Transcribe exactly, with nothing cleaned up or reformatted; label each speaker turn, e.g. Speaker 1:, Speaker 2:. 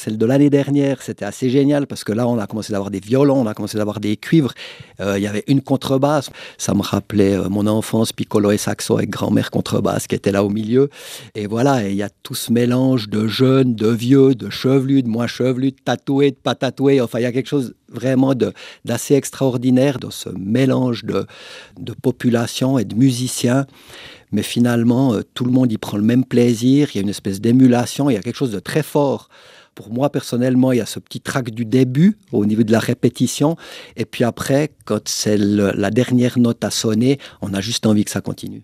Speaker 1: celle de l'année dernière, c'était assez génial parce que là, on a commencé d'avoir des violons, on a commencé d'avoir des cuivres. Euh, il y avait une contrebasse. Ça me rappelait euh, mon enfance, piccolo et saxo avec grand-mère contrebasse qui était là au milieu. Et voilà, et il y a tout ce mélange de jeunes, de vieux, de chevelus, de moins chevelus, de tatoués, de pas tatoués. Enfin, il y a quelque chose vraiment de, d'assez extraordinaire dans ce mélange de, de population et de musiciens. Mais finalement, euh, tout le monde y prend le même plaisir. Il y a une espèce d'émulation. Il y a quelque chose de très fort. Pour moi, personnellement, il y a ce petit trac du début au niveau de la répétition. Et puis après, quand c'est le- la dernière note à sonner, on a juste envie que ça continue.